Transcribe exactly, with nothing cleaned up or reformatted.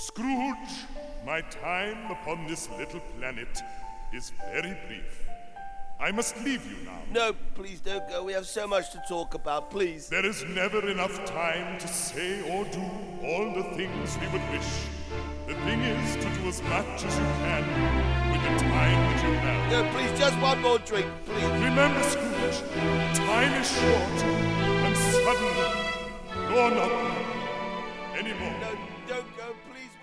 Scrooge, my time upon this little planet is very brief. I must leave you now. No, please don't go. We have so much to talk about, please. There is never enough time to say or do all the things we would wish. The thing is to do as much as you can with the time that you have. No, please, just one more drink, please. Remember, Scrooge, time is short, and suddenly you're not anymore. No, don't go, please.